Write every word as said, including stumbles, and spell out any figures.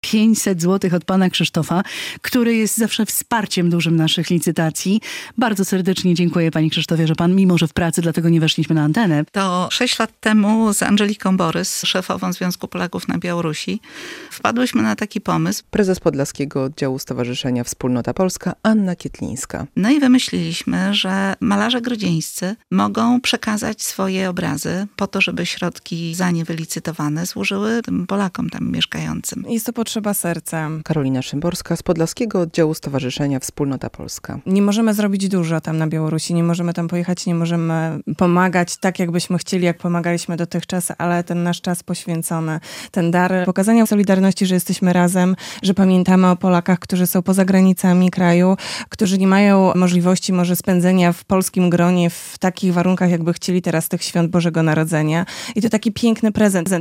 pięćset złotych od pana Krzysztofa, który jest zawsze wsparciem dużym naszych licytacji. Bardzo serdecznie dziękuję, panie Krzysztofie, że pan, mimo że w pracy, dlatego nie weszliśmy na antenę. To sześć lat temu z Angeliką Borys, szefową Związku Polaków na Białorusi, wpadłyśmy na taki pomysł. Prezes Podlaskiego Oddziału Stowarzyszenia Wspólnota Polska Anna Kietlińska. No i wymyśliliśmy, że malarze grudzińscy mogą przekazać swoje obrazy po to, żeby środki za nie wylicytowane służyły tym Polakom tam mieszkającym. Jest to potrzeba serca. Karolina Szymborska z Podlaskiego Oddziału Stowarzyszenia Wspólnota Polska. Nie możemy zrobić dużo tam na Białorusi, nie możemy tam pojechać, nie możemy pomagać tak, jakbyśmy chcieli, jak pomagaliśmy dotychczas, ale ten nasz czas poświęcony, ten dar pokazania solidarności, że jesteśmy razem, że pamiętamy o Polakach, którzy są poza granicami kraju, którzy nie mają możliwości może spędzenia w polskim gronie w takich warunkach, jakby chcieli teraz tych świąt Bożego Narodzenia. I to taki piękny prezent.